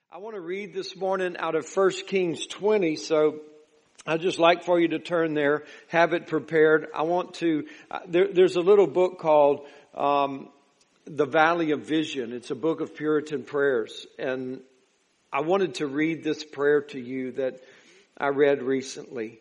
I want to read this morning out of 1 Kings 20, so I'd just like for you to turn there, have it prepared. I want to, there's a little book called The Valley of Vision. It's a book of Puritan prayers, and I wanted to read this prayer to you that I read recently.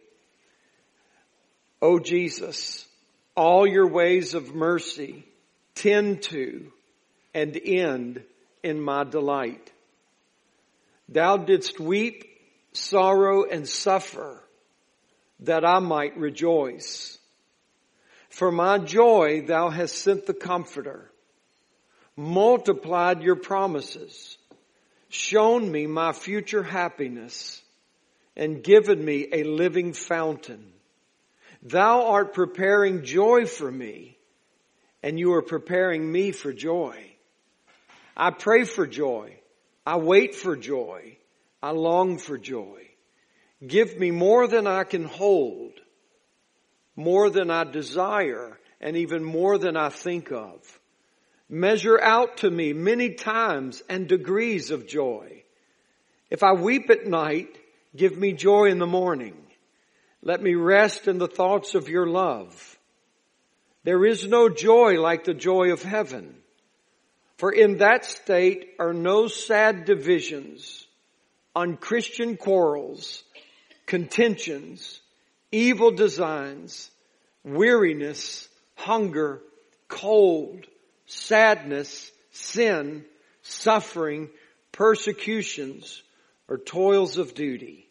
O Jesus, all your ways of mercy tend to and end in my delight. Thou didst weep, sorrow, and suffer, that I might rejoice. For my joy thou hast sent the Comforter, multiplied your promises, shown me my future happiness, and given me a living fountain. Thou art preparing joy for me, and you are preparing me for joy. I pray for joy. I wait for joy. I long for joy. Give me more than I can hold, more than I desire, and even more than I think of. Measure out to me many times and degrees of joy. If I weep at night, give me joy in the morning. Let me rest in the thoughts of your love. There is no joy like the joy of heaven. For in that state are no sad divisions, unchristian quarrels, contentions, evil designs, weariness, hunger, cold, sadness, sin, suffering, persecutions, or toils of duty.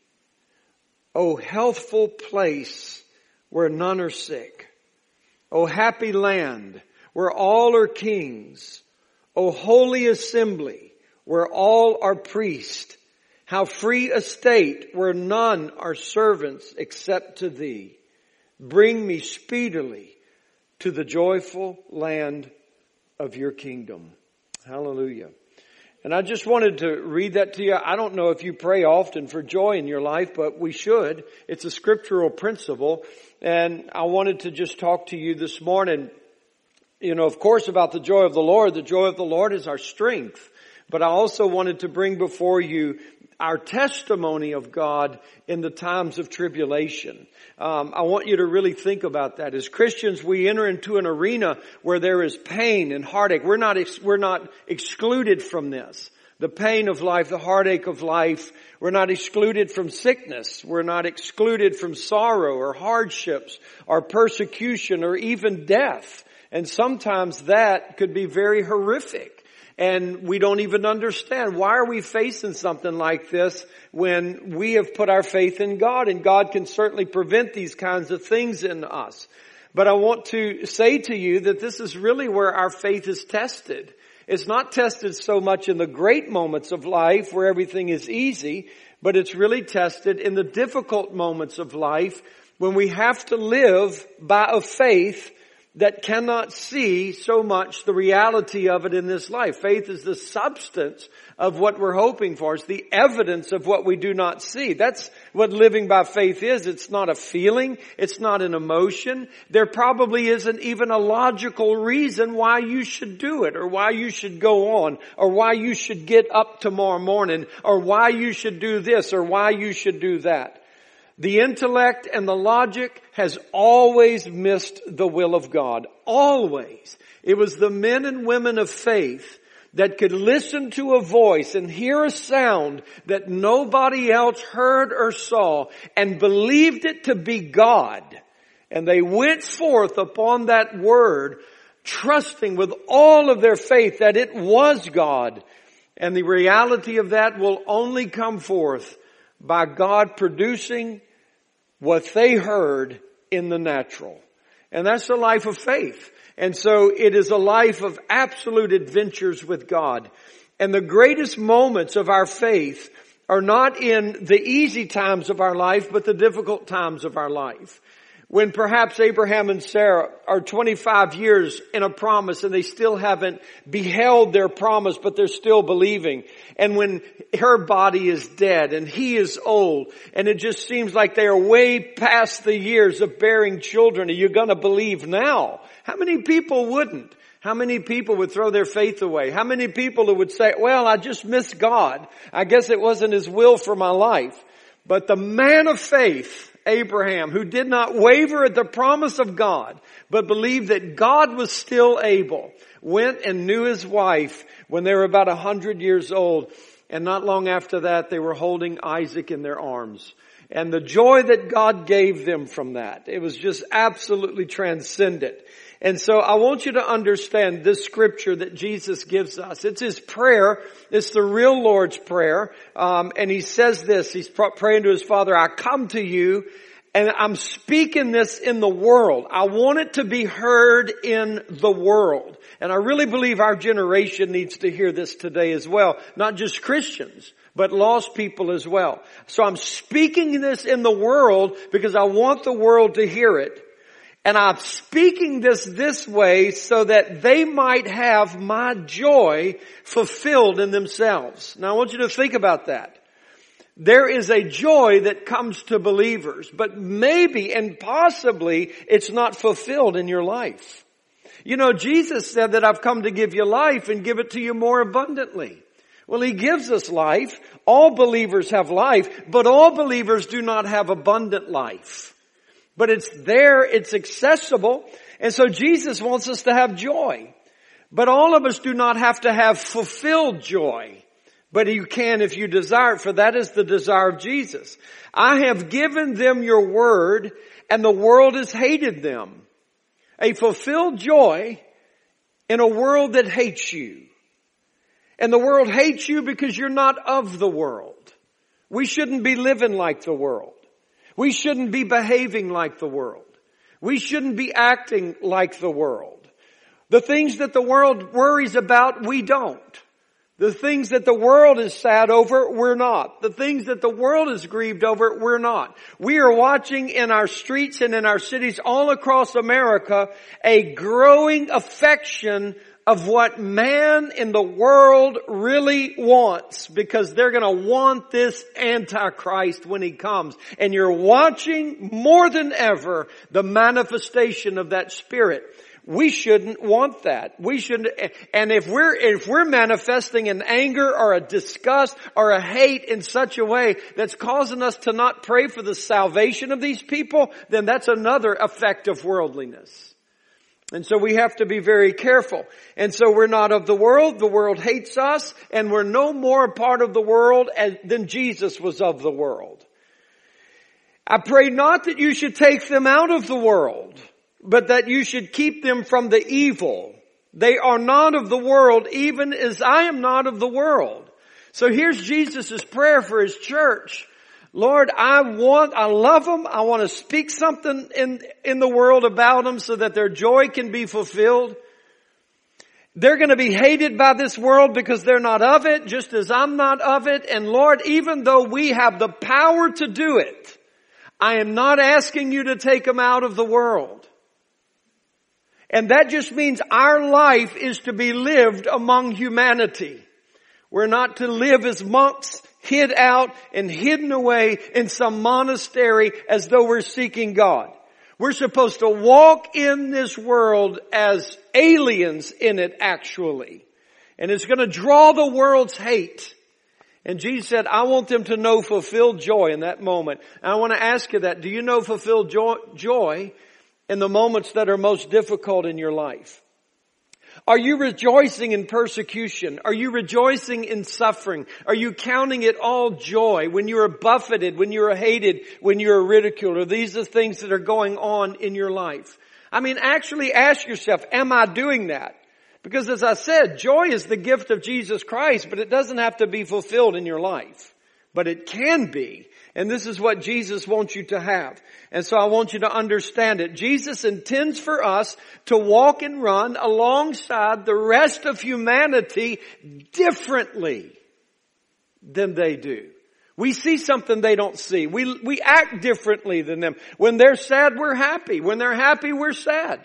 O healthful place where none are sick. O happy land where all are kings. O holy assembly, where all are priests, how free a state where none are servants except to thee. Bring me speedily to the joyful land of your kingdom. Hallelujah. And I just wanted to read that to you. I don't know if you pray often for joy in your life, but we should. It's a scriptural principle. And I wanted to just talk to you this morning, of course, about the joy of the Lord. The joy of the Lord is our strength. But I also wanted to bring before you our testimony of God in the times of tribulation. I want you to really think about that. As Christians, we enter into an arena where there is pain and heartache. We're not excluded from this. The pain of life, the heartache of life. We're not excluded from sickness. We're not excluded from sorrow or hardships or persecution or even death. And sometimes that could be very horrific. And we don't even understand. Why are we facing something like this when we have put our faith in God? And God can certainly prevent these kinds of things in us. But I want to say to you that this is really where our faith is tested. It's not tested so much in the great moments of life where everything is easy, but it's really tested in the difficult moments of life when we have to live by a faith that cannot see so much the reality of it in this life. Faith is the substance of what we're hoping for. It's the evidence of what we do not see. That's what living by faith is. It's not a feeling. It's not an emotion. There probably isn't even a logical reason why you should do it, or why you should go on, or why you should get up tomorrow morning, or why you should do this, or why you should do that. The intellect and the logic has always missed the will of God. Always. It was the men and women of faith that could listen to a voice and hear a sound that nobody else heard or saw and believed it to be God. And they went forth upon that word, trusting with all of their faith that it was God. And the reality of that will only come forth by God producing what they heard in the natural. And that's the life of faith. And so it is a life of absolute adventures with God. And the greatest moments of our faith are not in the easy times of our life, but the difficult times of our life. When perhaps Abraham and Sarah are 25 years in a promise and they still haven't beheld their promise, but they're still believing. And when her body is dead and he is old and it just seems like they are way past the years of bearing children. Are you going to believe now? How many people wouldn't? How many people would throw their faith away? How many people who would say, well, I just missed God. I guess it wasn't His will for my life. But the man of faith, Abraham, who did not waver at the promise of God, but believed that God was still able, went and knew his wife when they were about 100 years old. And not long after that, they were holding Isaac in their arms. And the joy that God gave them from that, it was just absolutely transcendent. And so I want you to understand this scripture that Jesus gives us. It's His prayer. It's the real Lord's Prayer. And He says this. He's praying to His Father, I come to you and I'm speaking this in the world. I want it to be heard in the world. And I really believe our generation needs to hear this today as well. Not just Christians, but lost people as well. So I'm speaking this in the world because I want the world to hear it. And I'm speaking this way so that they might have my joy fulfilled in themselves. Now I want you to think about that. There is a joy that comes to believers, but maybe and possibly it's not fulfilled in your life. You know, Jesus said that I've come to give you life and give it to you more abundantly. Well, He gives us life. All believers have life, but all believers do not have abundant life. But it's there, it's accessible, and so Jesus wants us to have joy. But all of us do not have to have fulfilled joy. But you can if you desire it, for that is the desire of Jesus. I have given them your word, and the world has hated them. A fulfilled joy in a world that hates you. And the world hates you because you're not of the world. We shouldn't be living like the world. We shouldn't be behaving like the world. We shouldn't be acting like the world. The things that the world worries about, we don't. The things that the world is sad over, we're not. The things that the world is grieved over, we're not. We are watching in our streets and in our cities all across America a growing affection of what man in the world really wants, because they're going to want this Antichrist when he comes. And you're watching more than ever the manifestation of that spirit. We shouldn't want that. We shouldn't. And if we're manifesting an anger or a disgust or a hate in such a way that's causing us to not pray for the salvation of these people, then that's another effect of worldliness. And so we have to be very careful. And so we're not of the world hates us, and we're no more a part of the world than Jesus was of the world. I pray not that you should take them out of the world, but that you should keep them from the evil. They are not of the world, even as I am not of the world. So here's Jesus' prayer for His church. Lord, I love them. I want to speak something in the world about them so that their joy can be fulfilled. They're going to be hated by this world because they're not of it, just as I'm not of it. And Lord, even though we have the power to do it, I am not asking you to take them out of the world. And that just means our life is to be lived among humanity. We're not to live as monks, hid out and hidden away in some monastery as though we're seeking God. We're supposed to walk in this world as aliens in it, actually. And it's going to draw the world's hate. And Jesus said, I want them to know fulfilled joy in that moment. And I want to ask you that. Do you know fulfilled joy in the moments that are most difficult in your life? Are you rejoicing in persecution? Are you rejoicing in suffering? Are you counting it all joy when you are buffeted, when you are hated, when you are ridiculed? Are these the things that are going on in your life? I mean, actually ask yourself, am I doing that? Because as I said, joy is the gift of Jesus Christ, but it doesn't have to be fulfilled in your life. But it can be. And this is what Jesus wants you to have. And so I want you to understand it. Jesus intends for us to walk and run alongside the rest of humanity differently than they do. We see something they don't see. We act differently than them. When they're sad, we're happy. When they're happy, we're sad.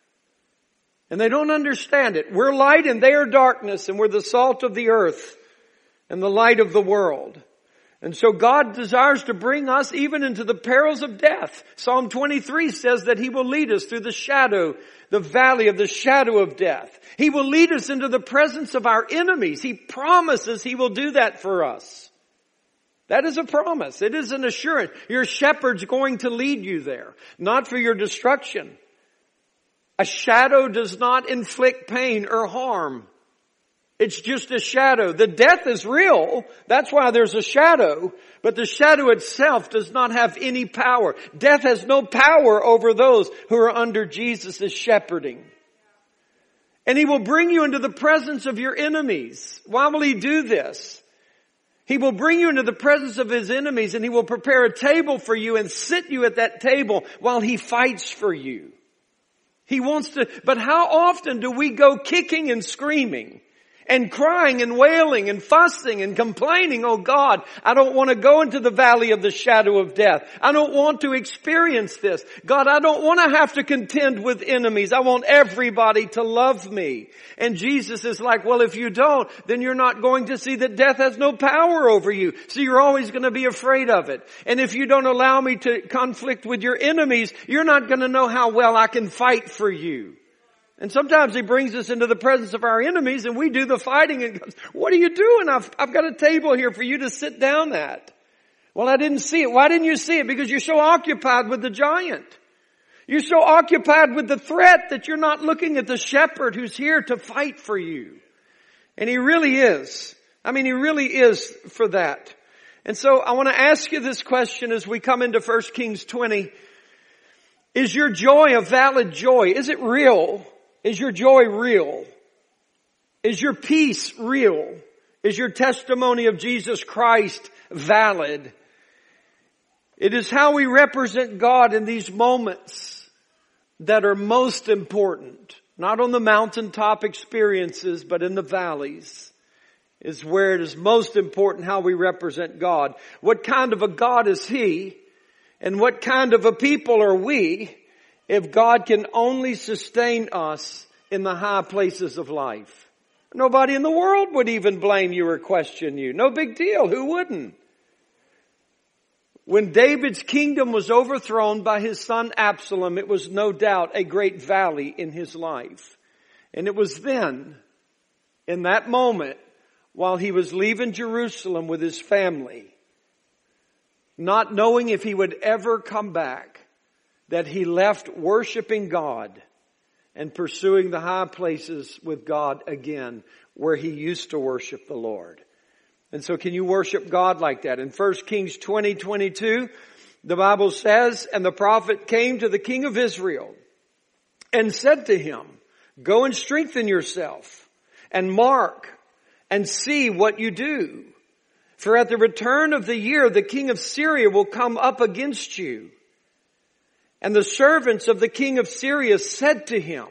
And they don't understand it. We're light and they are darkness, and we're the salt of the earth and the light of the world. And so God desires to bring us even into the perils of death. Psalm 23 says that He will lead us through the valley of the shadow of death. He will lead us into the presence of our enemies. He promises He will do that for us. That is a promise. It is an assurance. Your shepherd's going to lead you there, not for your destruction. A shadow does not inflict pain or harm. It's just a shadow. The death is real. That's why there's a shadow. But the shadow itself does not have any power. Death has no power over those who are under Jesus' shepherding. And He will bring you into the presence of your enemies. Why will He do this? He will bring you into the presence of His enemies, and He will prepare a table for you and sit you at that table while He fights for you. He wants to, but how often do we go kicking and screaming and crying and wailing and fussing and complaining? Oh God, I don't want to go into the valley of the shadow of death. I don't want to experience this. God, I don't want to have to contend with enemies. I want everybody to love me. And Jesus is like, well, if you don't, then you're not going to see that death has no power over you. So you're always going to be afraid of it. And if you don't allow me to conflict with your enemies, you're not going to know how well I can fight for you. And sometimes He brings us into the presence of our enemies and we do the fighting and goes, what are you doing? I've got a table here for you to sit down at. Well, I didn't see it. Why didn't you see it? Because you're so occupied with the giant. You're so occupied with the threat that you're not looking at the shepherd who's here to fight for you. And He really is. He really is for that. And so I want to ask you this question as we come into 1 Kings 20. Is your joy a valid joy? Is it real? Is your joy real? Is your peace real? Is your testimony of Jesus Christ valid? It is how we represent God in these moments that are most important. Not on the mountaintop experiences, but in the valleys is where it is most important how we represent God. What kind of a God is He? And what kind of a people are we if God can only sustain us in the high places of life? Nobody in the world would even blame you or question you. No big deal. Who wouldn't? When David's kingdom was overthrown by his son Absalom, it was no doubt a great valley in his life. And it was then, in that moment, while he was leaving Jerusalem with his family, not knowing if he would ever come back, that he left worshiping God and pursuing the high places with God again, where he used to worship the Lord. And so can you worship God like that? In 1 Kings 20:22, the Bible says, and the prophet came to the king of Israel and said to him, go and strengthen yourself and mark and see what you do. For at the return of the year, the king of Syria will come up against you. And the servants of the king of Syria said to him,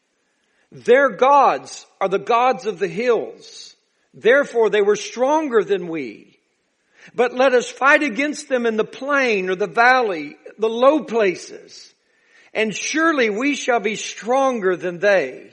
their gods are the gods of the hills. Therefore they were stronger than we. But let us fight against them in the plain or the valley, the low places. And surely we shall be stronger than they.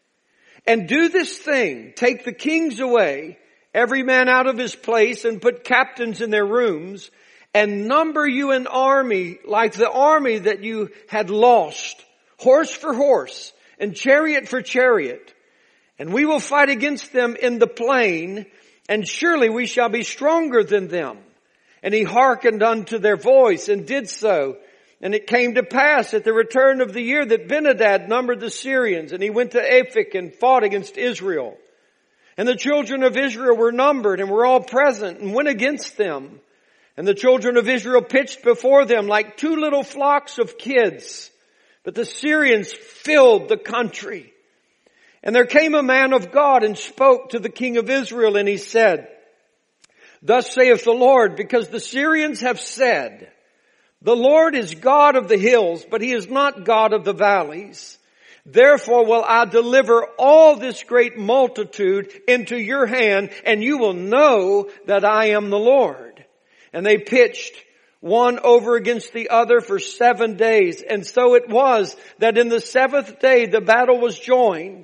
And do this thing, take the kings away, every man out of his place, and put captains in their rooms, and number you an army like the army that you had lost, horse for horse, and chariot for chariot. And we will fight against them in the plain, and surely we shall be stronger than them. And he hearkened unto their voice, and did so. And it came to pass at the return of the year that Ben-hadad numbered the Syrians, and he went to Aphek and fought against Israel. And the children of Israel were numbered, and were all present, and went against them. And the children of Israel pitched before them like two little flocks of kids. But the Syrians filled the country. And there came a man of God and spoke to the king of Israel, and he said, thus saith the Lord, because the Syrians have said, the Lord is God of the hills, but he is not God of the valleys. Therefore will I deliver all this great multitude into your hand, and you will know that I am the Lord. And they pitched one over against the other for 7 days. And so it was that in the 7th day the battle was joined.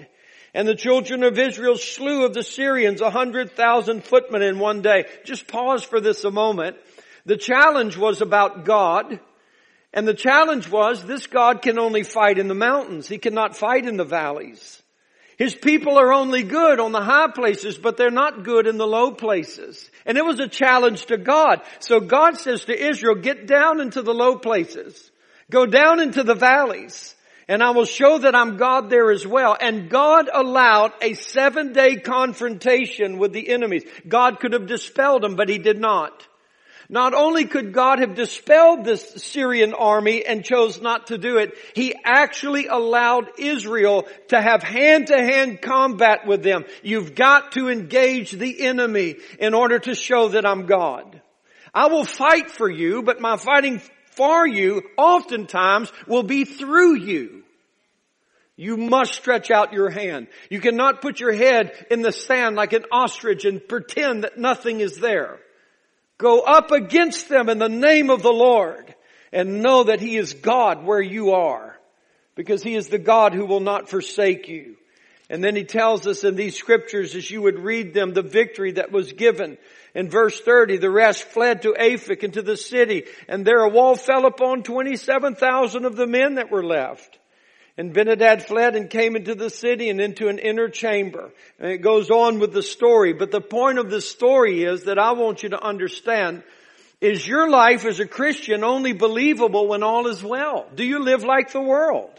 And the children of Israel slew of the Syrians 100,000 footmen in one day. Just pause for this a moment. The challenge was about God. And the challenge was, this God can only fight in the mountains. He cannot fight in the valleys. His people are only good on the high places, but they're not good in the low places. And it was a challenge to God. So God says to Israel, get down into the low places. Go down into the valleys. And I will show that I'm God there as well. And God allowed a 7-day confrontation with the enemies. God could have dispelled them, but He did not. Not only could God have dispelled this Syrian army and chose not to do it, He actually allowed Israel to have hand-to-hand combat with them. You've got to engage the enemy in order to show that I'm God. I will fight for you, but my fighting for you oftentimes will be through you. You must stretch out your hand. You cannot put your head in the sand like an ostrich and pretend that nothing is there. Go up against them in the name of the Lord and know that He is God where you are, because He is the God who will not forsake you. And then He tells us in these scriptures, as you would read them, the victory that was given. In verse 30, the rest fled to Aphek into the city, and there a wall fell upon 27,000 of the men that were left. And Ben-Hadad fled and came into the city and into an inner chamber. And it goes on with the story. But the point of the story is that I want you to understand is your life as a Christian only believable when all is well? Do you live like the world?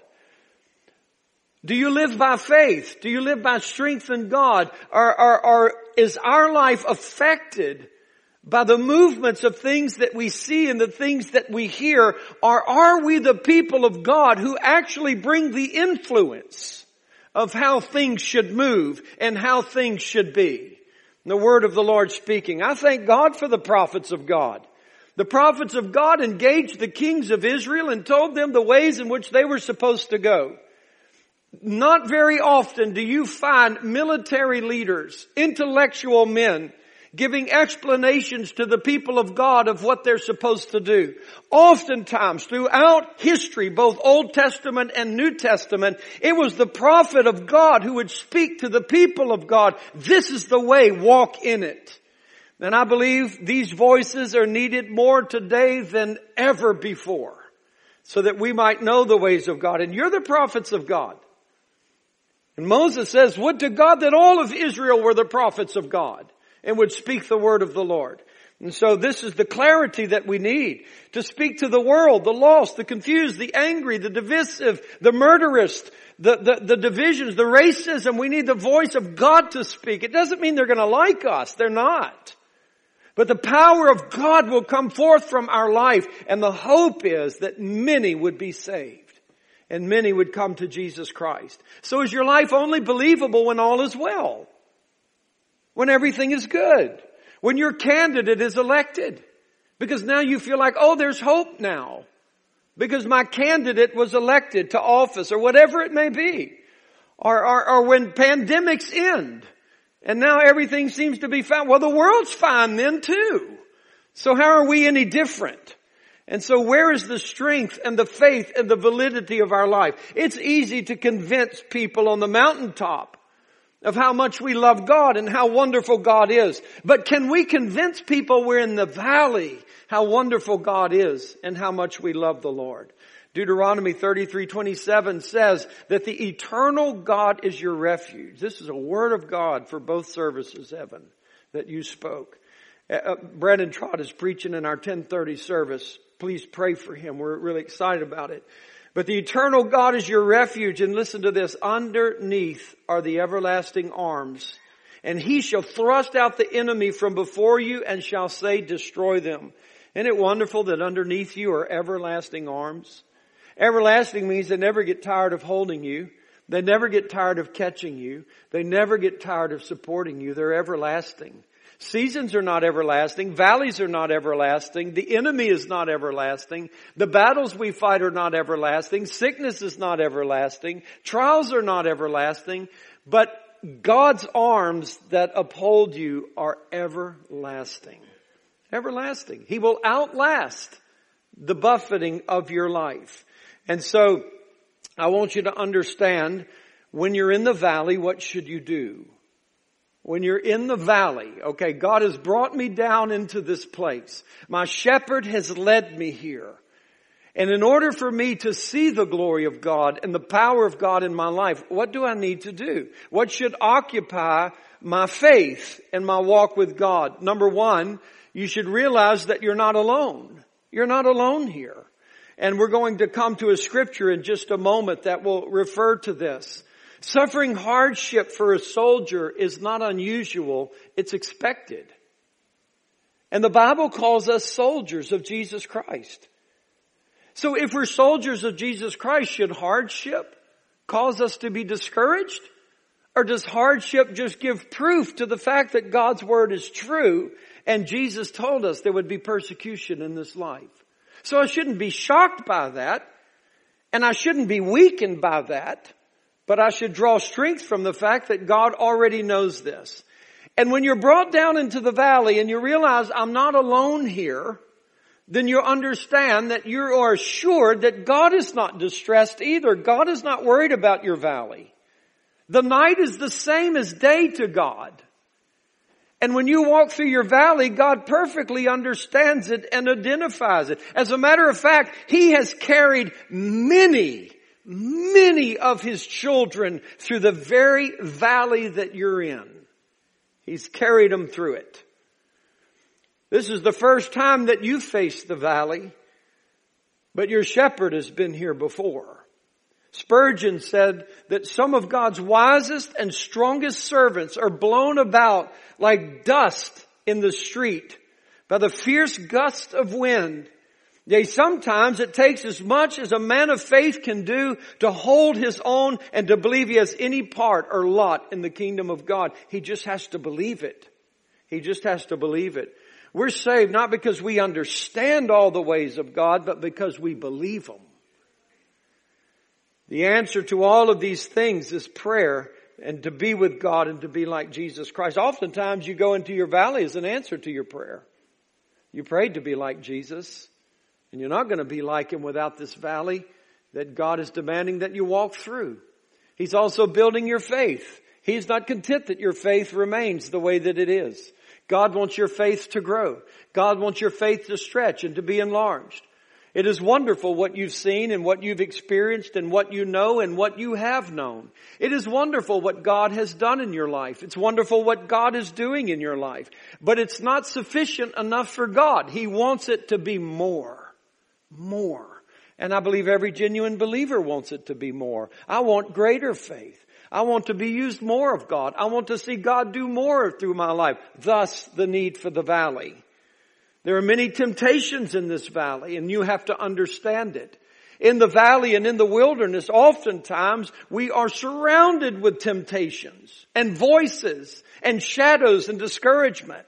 Do you live by faith? Do you live by strength in God? Or is our life affected by the movements of things that we see and the things that we hear? Or are we the people of God who actually bring the influence of how things should move and how things should be? The word of the Lord speaking. I thank God for the prophets of God. The prophets of God engaged the kings of Israel and told them the ways in which they were supposed to go. Not very often do you find military leaders, intellectual men, giving explanations to the people of God of what they're supposed to do. Oftentimes, throughout history, both Old Testament and New Testament, it was the prophet of God who would speak to the people of God. This is the way, walk in it. And I believe these voices are needed more today than ever before, so that we might know the ways of God. And you're the prophets of God. And Moses says, would to God that all of Israel were the prophets of God and would speak the word of the Lord. And so this is the clarity that we need to speak to the world, the lost, the confused, the angry, the divisive, the murderous, the divisions, the racism. We need the voice of God to speak. It doesn't mean they're going to like us. They're not. But the power of God will come forth from our life. And the hope is that many would be saved. And many would come to Jesus Christ. So is your life only believable when all is well? When everything is good? When your candidate is elected? Because now you feel like, oh, there's hope now. Because my candidate was elected to office, or whatever it may be. Or when pandemics end. And now everything seems to be fine. Well, the world's fine then too. So how are we any different? And so where is the strength and the faith and the validity of our life? It's easy to convince people on the mountaintop of how much we love God and how wonderful God is. But can we convince people we're in the valley how wonderful God is and how much we love the Lord? Deuteronomy 33:27 says that the eternal God is your refuge. This is a word of God for both services, Evan, that you spoke. Brandon Trott is preaching in our 10:30 service. Please pray for him. We're really excited about it. But the eternal God is your refuge. And listen to this. Underneath are the everlasting arms. And He shall thrust out the enemy from before you and shall say, destroy them. Isn't it wonderful that underneath you are everlasting arms? Everlasting means they never get tired of holding you. They never get tired of catching you. They never get tired of supporting you. They're everlasting. Seasons are not everlasting. Valleys are not everlasting. The enemy is not everlasting. The battles we fight are not everlasting. Sickness is not everlasting. Trials are not everlasting. But God's arms that uphold you are everlasting. Everlasting. He will outlast the buffeting of your life. And so I want you to understand When you're in the valley, what should you do? When you're in the valley, okay, God has brought me down into this place. My shepherd has led me here. And in order for me to see the glory of God and the power of God in my life, what do I need to do? What should occupy my faith and my walk with God? Number one, you should realize that you're not alone. You're not alone here. And we're going to come to a scripture in just a moment that will refer to this. Suffering hardship for a soldier is not unusual, it's expected. And the Bible calls us soldiers of Jesus Christ. So if we're soldiers of Jesus Christ, should hardship cause us to be discouraged? Or does hardship just give proof to the fact that God's word is true and Jesus told us there would be persecution in this life? So I shouldn't be shocked by that, and I shouldn't be weakened by that, but I should draw strength from the fact that God already knows this. And when you're brought down into the valley and you realize I'm not alone here, then you understand that you are assured that God is not distressed either. God is not worried about your valley. The night is the same as day to God. And when you walk through your valley, God perfectly understands it and identifies it. As a matter of fact, He has carried many of His children through the very valley that you're in. He's carried them through it. This is the first time that you face the valley, but your shepherd has been here before. Spurgeon said that some of God's wisest and strongest servants are blown about like dust in the street by the fierce gust of wind. Yea, sometimes it takes as much as a man of faith can do to hold his own and to believe he has any part or lot in the kingdom of God. He just has to believe it. He just has to believe it. We're saved not because we understand all the ways of God, but because we believe them. The answer to all of these things is prayer and to be with God and to be like Jesus Christ. Oftentimes you go into your valley as an answer to your prayer. You prayed to be like Jesus, and you're not going to be like Him without this valley that God is demanding that you walk through. He's also building your faith. He's not content that your faith remains the way that it is. God wants your faith to grow. God wants your faith to stretch and to be enlarged. It is wonderful what you've seen and what you've experienced and what you know and what you have known. It is wonderful what God has done in your life. It's wonderful what God is doing in your life. But it's not sufficient enough for God. He wants it to be more. More. And I believe every genuine believer wants it to be more. I want greater faith. I want to be used more of God. I want to see God do more through my life. Thus, the need for the valley. There are many temptations in this valley, and you have to understand it. In the valley and in the wilderness, oftentimes we are surrounded with temptations and voices and shadows and discouragement.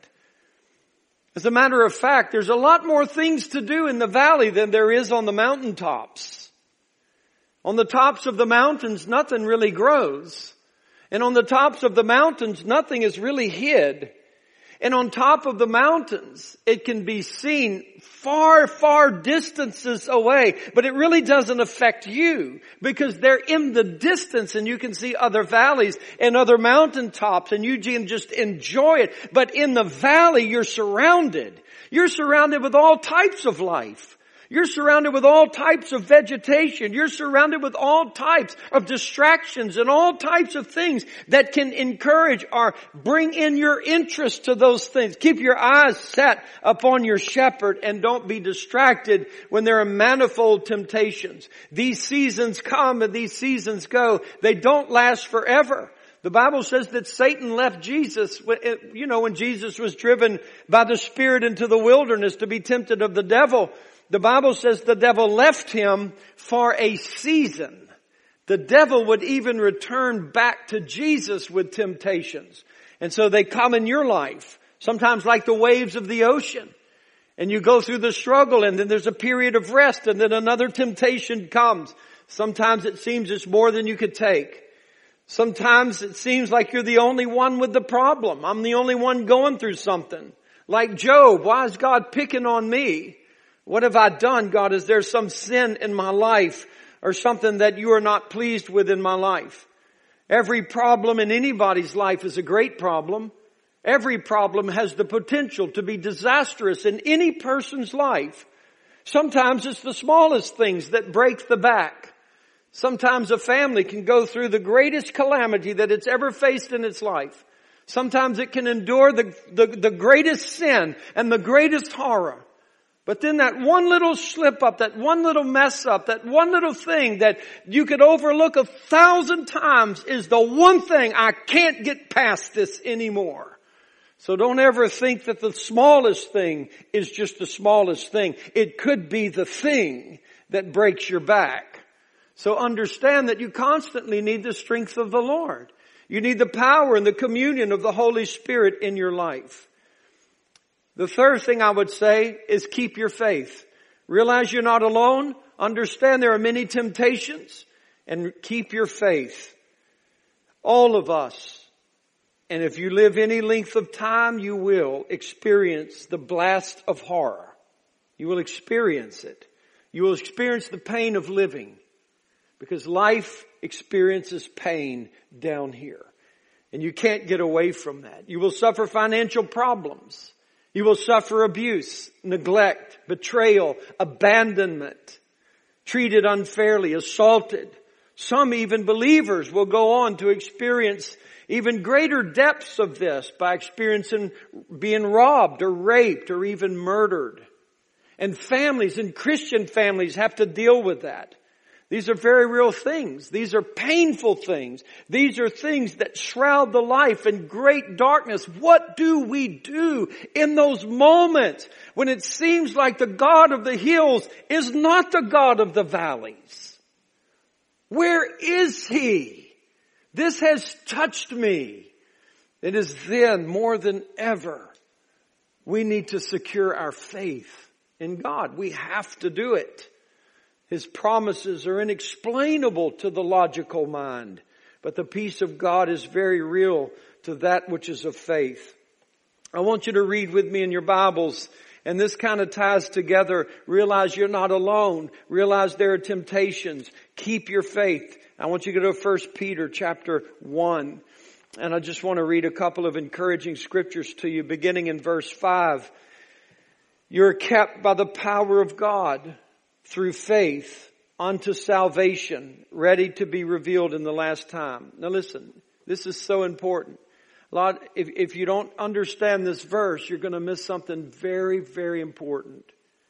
As a matter of fact, there's a lot more things to do in the valley than there is on the mountaintops. On the tops of the mountains, nothing really grows. And on the tops of the mountains, nothing is really hid. And on top of the mountains, it can be seen far, far distances away. But it really doesn't affect you because they're in the distance and you can see other valleys and other mountaintops and you can just enjoy it. But in the valley, you're surrounded. You're surrounded with all types of life. You're surrounded with all types of vegetation. You're surrounded with all types of distractions and all types of things that can encourage or bring in your interest to those things. Keep your eyes set upon your shepherd and don't be distracted when there are manifold temptations. These seasons come and these seasons go. They don't last forever. The Bible says that Satan left Jesus, when Jesus was driven by the Spirit into the wilderness to be tempted of the devil. The Bible says the devil left him for a season. The devil would even return back to Jesus with temptations. And so they come in your life, sometimes like the waves of the ocean. And you go through the struggle and then there's a period of rest and then another temptation comes. Sometimes it seems it's more than you could take. Sometimes it seems like you're the only one with the problem. I'm the only one going through something. Like Job, why is God picking on me? What have I done, God? Is there some sin in my life or something that you are not pleased with in my life? Every problem in anybody's life is a great problem. Every problem has the potential to be disastrous in any person's life. Sometimes it's the smallest things that break the back. Sometimes a family can go through the greatest calamity that it's ever faced in its life. Sometimes it can endure the greatest sin and the greatest horror. But then that one little slip up, that one little mess up, that one little thing that you could overlook 1,000 times is the one thing, I can't get past this anymore. So don't ever think that the smallest thing is just the smallest thing. It could be the thing that breaks your back. So understand that you constantly need the strength of the Lord. You need the power and the communion of the Holy Spirit in your life. The third thing I would say is keep your faith. Realize you're not alone. Understand there are many temptations. And keep your faith. All of us. And if you live any length of time, you will experience the blast of horror. You will experience it. You will experience the pain of living. Because life experiences pain down here. And you can't get away from that. You will suffer financial problems. You will suffer abuse, neglect, betrayal, abandonment, treated unfairly, assaulted. Some even believers will go on to experience even greater depths of this by experiencing being robbed or raped or even murdered. And families and Christian families have to deal with that. These are very real things. These are painful things. These are things that shroud the life in great darkness. What do we do in those moments when it seems like the God of the hills is not the God of the valleys? Where is He? This has touched me. It is then more than ever we need to secure our faith in God. We have to do it. His promises are inexplainable to the logical mind, but the peace of God is very real to that which is of faith. I want you to read with me in your Bibles, and this kind of ties together. Realize you're not alone. Realize there are temptations. Keep your faith. I want you to go to 1 Peter chapter 1, and I just want to read a couple of encouraging scriptures to you, beginning in verse 5. You're kept by the power of God through faith unto salvation, ready to be revealed in the last time. Now listen, this is so important. If you don't understand this verse, you're going to miss something very, very important.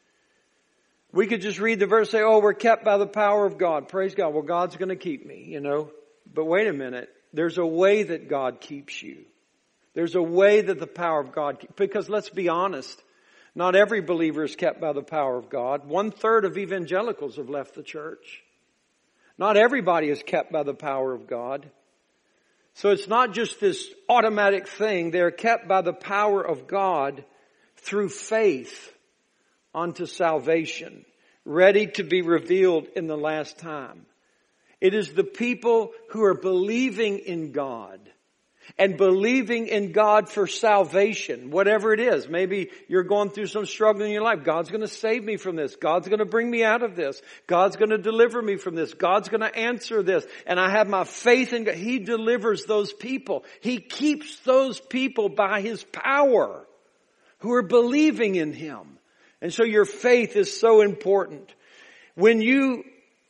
We could just read the verse and say, oh, we're kept by the power of God. Praise God. Well, God's going to keep me, you know. But wait a minute. There's a way that God keeps you. There's a way that the power of God keeps. Because let's be honest. Not every believer is kept by the power of God. 1/3 of evangelicals have left the church. Not everybody is kept by the power of God. So it's not just this automatic thing. They're kept by the power of God through faith unto salvation, ready to be revealed in the last time. It is the people who are believing in God. And believing in God for salvation, whatever it is. Maybe you're going through some struggle in your life. God's going to save me from this. God's going to bring me out of this. God's going to deliver me from this. God's going to answer this. And I have my faith in God. He delivers those people. He keeps those people by His power who are believing in Him. And so your faith is so important. Wherein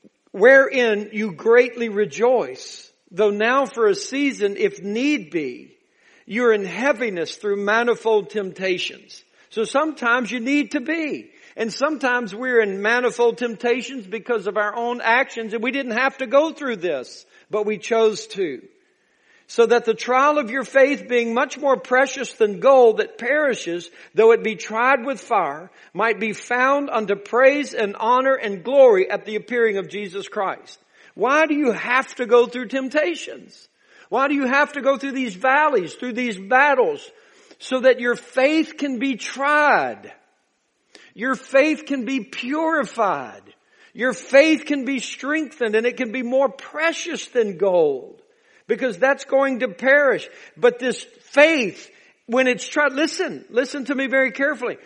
you greatly rejoice. Though now for a season, if need be, you're in heaviness through manifold temptations. So sometimes you need to be. And sometimes we're in manifold temptations because of our own actions, and we didn't have to go through this, but we chose to. So that the trial of your faith, being much more precious than gold that perishes, though it be tried with fire, might be found unto praise and honor and glory at the appearing of Jesus Christ. Why do you have to go through temptations? Why do you have to go through these valleys, through these battles? So that your faith can be tried. Your faith can be purified. Your faith can be strengthened, and it can be more precious than gold. Because that's going to perish. But this faith, when it's tried, listen to me very carefully.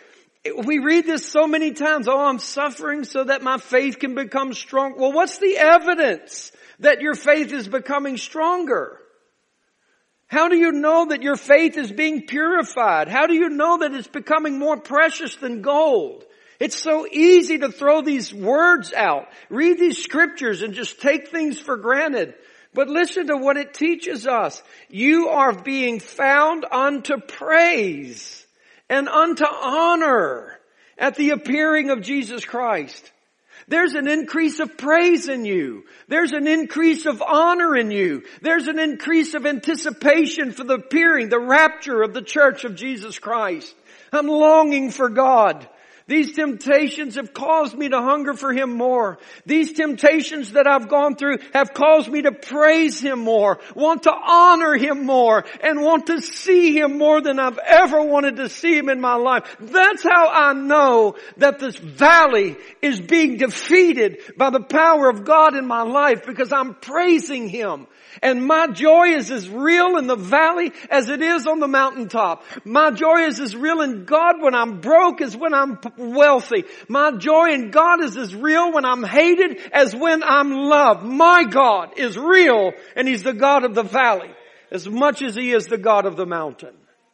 We read this so many times. Oh, I'm suffering so that my faith can become strong. Well, what's the evidence that your faith is becoming stronger? How do you know that your faith is being purified? How do you know that it's becoming more precious than gold? It's so easy to throw these words out, read these scriptures and just take things for granted. But listen to what it teaches us. You are being found unto praise and unto honor at the appearing of Jesus Christ. There's an increase of praise in you. There's an increase of honor in you. There's an increase of anticipation for the appearing, the rapture of the church of Jesus Christ. I'm longing for God. These temptations have caused me to hunger for Him more. These temptations that I've gone through have caused me to praise Him more, want to honor Him more, and want to see Him more than I've ever wanted to see Him in my life. That's how I know that this valley is being defeated by the power of God in my life, because I'm praising Him. And my joy is as real in the valley as it is on the mountaintop. My joy is as real in God when I'm broke as when I'm wealthy. My joy in God is as real when I'm hated as when I'm loved. My God is real, and He's the God of the valley as much as He is the God of the mountain.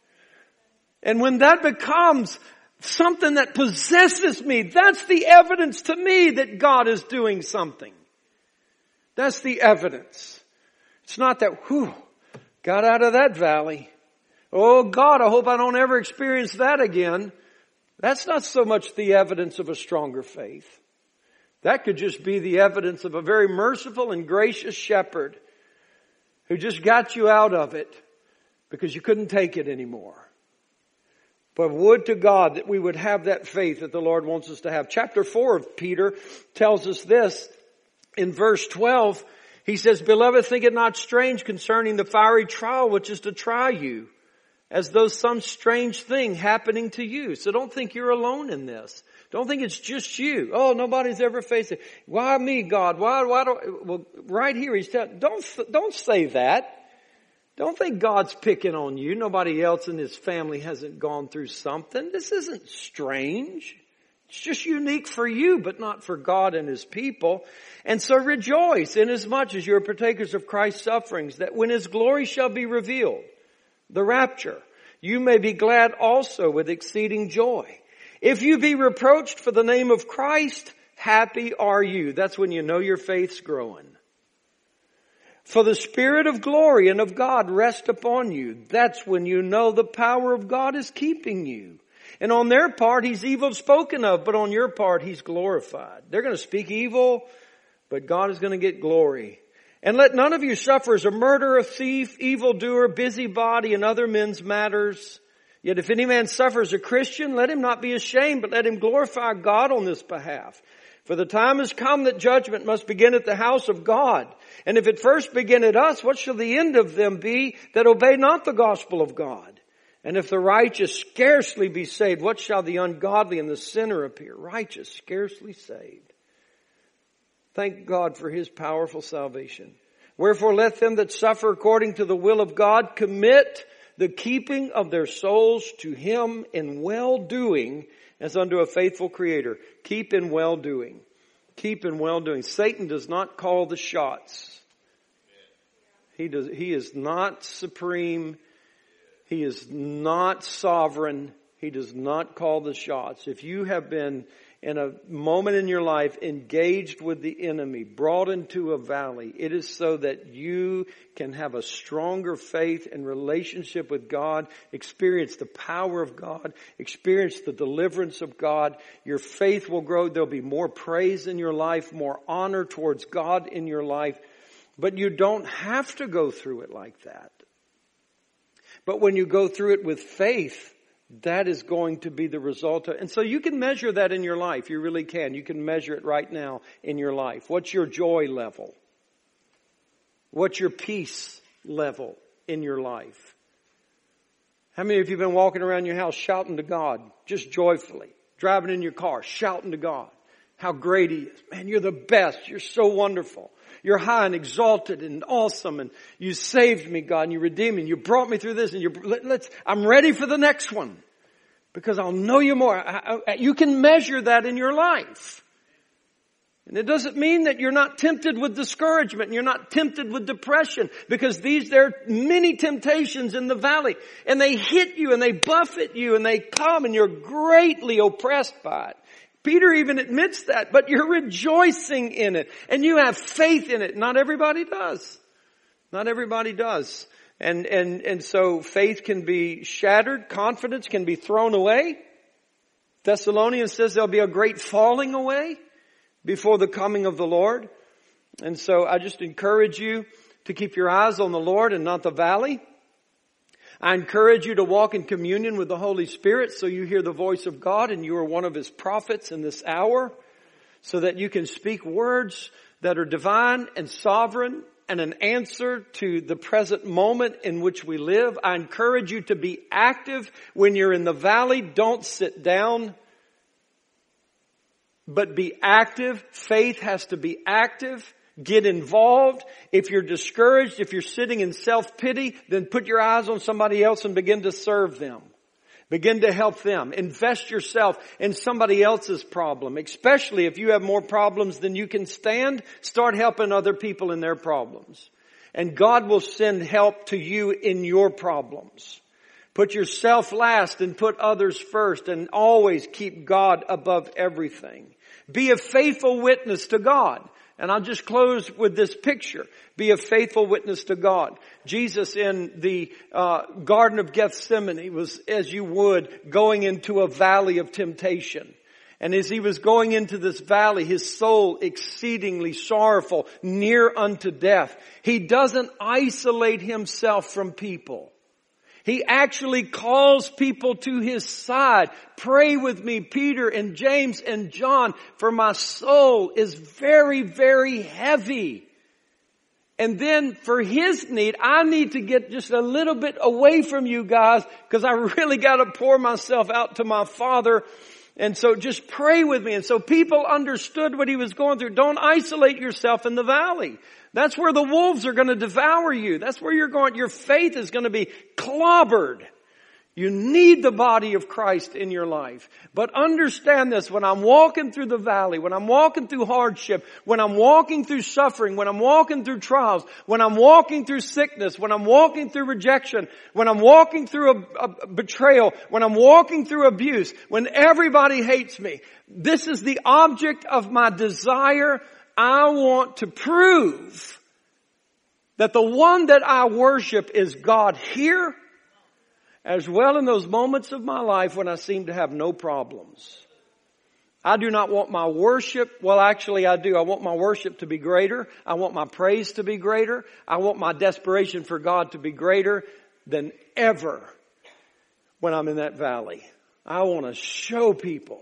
And when that becomes something that possesses me, that's the evidence to me that God is doing something. That's the evidence. It's not that, got out of that valley. Oh God, I hope I don't ever experience that again. That's not so much the evidence of a stronger faith. That could just be the evidence of a very merciful and gracious shepherd who just got you out of it because you couldn't take it anymore. But would to God that we would have that faith that the Lord wants us to have. Chapter 4 of Peter tells us this in verse 12. He says, Beloved, think it not strange concerning the fiery trial which is to try you, as though some strange thing happening to you. So don't think you're alone in this. Don't think it's just you. Oh, nobody's ever faced it. Why me, God? Why do? Well, right here he's telling, don't say that. Don't think God's picking on you. Nobody else in His family hasn't gone through something. This isn't strange. It's just unique for you, but not for God and His people. And so rejoice inasmuch as you are partakers of Christ's sufferings, that when His glory shall be revealed, the rapture, you may be glad also with exceeding joy. If you be reproached for the name of Christ, happy are you. That's when you know your faith's growing. For the Spirit of glory and of God rest upon you. That's when you know the power of God is keeping you. And on their part, He's evil spoken of, but on your part, He's glorified. They're going to speak evil, but God is going to get glory. And let none of you suffer as a murderer, thief, evildoer, busybody, and other men's matters. Yet if any man suffers a Christian, let him not be ashamed, but let him glorify God on this behalf. For the time has come that judgment must begin at the house of God. And if it first begin at us, what shall the end of them be that obey not the gospel of God? And if the righteous scarcely be saved, what shall the ungodly and the sinner appear? Righteous, scarcely saved. Thank God for His powerful salvation. Wherefore let them that suffer according to the will of God commit the keeping of their souls to Him in well-doing as unto a faithful Creator. Keep in well-doing. Keep in well-doing. Satan does not call the shots. He is not supreme. He is not sovereign. He does not call the shots. If you have been in a moment in your life engaged with the enemy, brought into a valley, it is so that you can have a stronger faith and relationship with God, experience the power of God, experience the deliverance of God. Your faith will grow. There'll be more praise in your life, more honor towards God in your life. But you don't have to go through it like that. But when you go through it with faith, that is going to be the result. And so you can measure that in your life. You really can. You can measure it right now in your life. What's your joy level? What's your peace level in your life? How many of you have been walking around your house shouting to God, just joyfully, driving in your car, shouting to God how great He is? Man, you're the best. You're so wonderful. You're high and exalted and awesome, and you saved me, God, and you redeemed me, and you brought me through this, and I'm ready for the next one. Because I'll know you more. You can measure that in your life. And it doesn't mean that you're not tempted with discouragement and you're not tempted with depression, because there are many temptations in the valley, and they hit you and they buffet you and they come and you're greatly oppressed by it. Peter even admits that, but you're rejoicing in it and you have faith in it. Not everybody does. Not everybody does. And so faith can be shattered. Confidence can be thrown away. Thessalonians says there'll be a great falling away before the coming of the Lord. And so I just encourage you to keep your eyes on the Lord and not the valley. I encourage you to walk in communion with the Holy Spirit so you hear the voice of God and you are one of His prophets in this hour, so that you can speak words that are divine and sovereign and an answer to the present moment in which we live. I encourage you to be active when you're in the valley. Don't sit down, but be active. Faith has to be active. Get involved. If you're discouraged, if you're sitting in self-pity, then put your eyes on somebody else and begin to serve them. Begin to help them. Invest yourself in somebody else's problem. Especially if you have more problems than you can stand, start helping other people in their problems. And God will send help to you in your problems. Put yourself last and put others first, and always keep God above everything. Be a faithful witness to God. And I'll just close with this picture. Be a faithful witness to God. Jesus in the Garden of Gethsemane was, as you would, going into a valley of temptation. And as He was going into this valley, His soul exceedingly sorrowful, near unto death. He doesn't isolate Himself from people. He actually calls people to His side. Pray with me, Peter and James and John, for my soul is very, very heavy. And then for His need, I need to get just a little bit away from you guys, because I really got to pour myself out to my Father. And so just pray with me. And so people understood what He was going through. Don't isolate yourself in the valley. That's where the wolves are going to devour you. That's where you're going. Your faith is going to be clobbered. You need the body of Christ in your life. But understand this, when I'm walking through the valley, when I'm walking through hardship, when I'm walking through suffering, when I'm walking through trials, when I'm walking through sickness, when I'm walking through rejection, when I'm walking through a betrayal, when I'm walking through abuse, when everybody hates me, this is the object of my desire. I want to prove that the one that I worship is God here, as well in those moments of my life when I seem to have no problems. I do not want my worship, well actually I do. I want my worship to be greater. I want my praise to be greater. I want my desperation for God to be greater than ever when I'm in that valley. I want to show people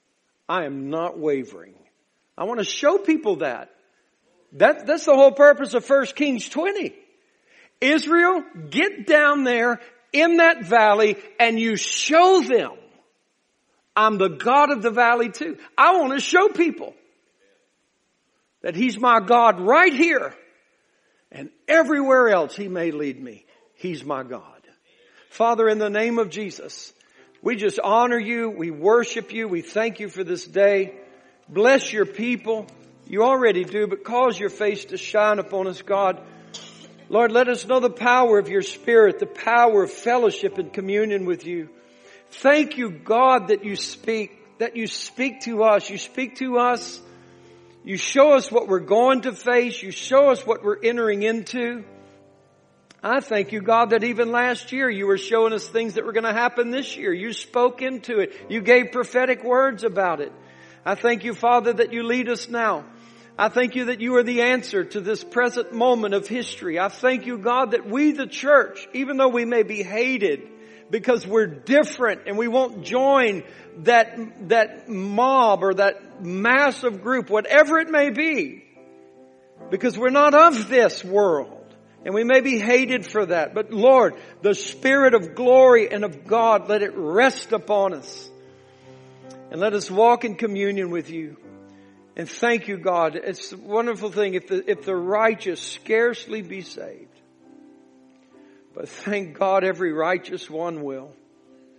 I am not wavering. I want to show people that. That's the whole purpose of 1 Kings 20. Israel, get down there in that valley and you show them I'm the God of the valley too. I want to show people that He's my God right here, and everywhere else He may lead me, He's my God. Father, in the name of Jesus, we just honor You. We worship You. We thank You for this day. Bless Your people. You already do, but cause Your face to shine upon us, God. Lord, let us know the power of Your Spirit, the power of fellowship and communion with You. Thank You, God, that You speak to us. You speak to us. You show us what we're going to face. You show us what we're entering into. I thank You, God, that even last year You were showing us things that were going to happen this year. You spoke into it. You gave prophetic words about it. I thank You, Father, that You lead us now. I thank You that You are the answer to this present moment of history. I thank You, God, that we, the church, even though we may be hated because we're different and we won't join that mob or that massive group, whatever it may be, because we're not of this world and we may be hated for that. But Lord, the Spirit of glory and of God, let it rest upon us. And let us walk in communion with You. And thank You, God. It's a wonderful thing if the righteous scarcely be saved. But thank God every righteous one will.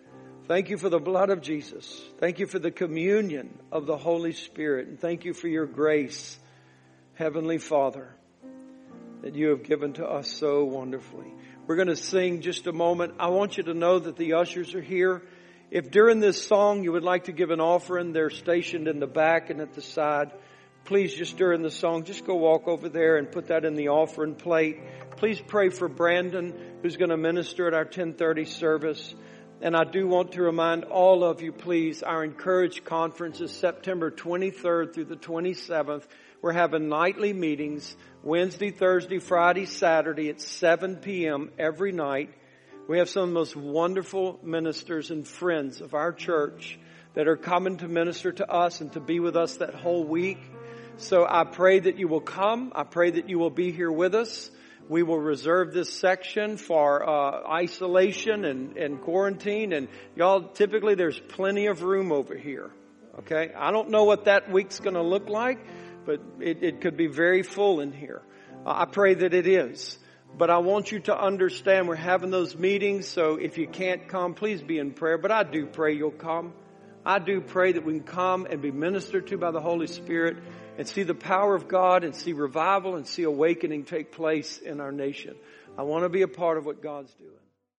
Thank you for the blood of Jesus. Thank you for the communion of the Holy Spirit. And thank you for your grace, Heavenly Father, that you have given to us so wonderfully. We're going to sing just a moment. I want you to know that the ushers are here. If during this song you would like to give an offering, they're stationed in the back and at the side. Please, just during the song, just go walk over there and put that in the offering plate. Please pray for Brandon, who's going to minister at our 10:30 service. And I do want to remind all of you, please, our Encourage Conference is September 23rd through the 27th. We're having nightly meetings Wednesday, Thursday, Friday, Saturday at 7 p.m. every night. We have some of the most wonderful ministers and friends of our church that are coming to minister to us and to be with us that whole week. So I pray that you will come. I pray that you will be here with us. We will reserve this section for isolation and quarantine. And y'all, typically there's plenty of room over here. Okay? I don't know what that week's going to look like, but it could be very full in here. I pray that it is. But I want you to understand we're having those meetings. So if you can't come, please be in prayer. But I do pray you'll come. I do pray that we can come and be ministered to by the Holy Spirit and see the power of God and see revival and see awakening take place in our nation. I want to be a part of what God's doing.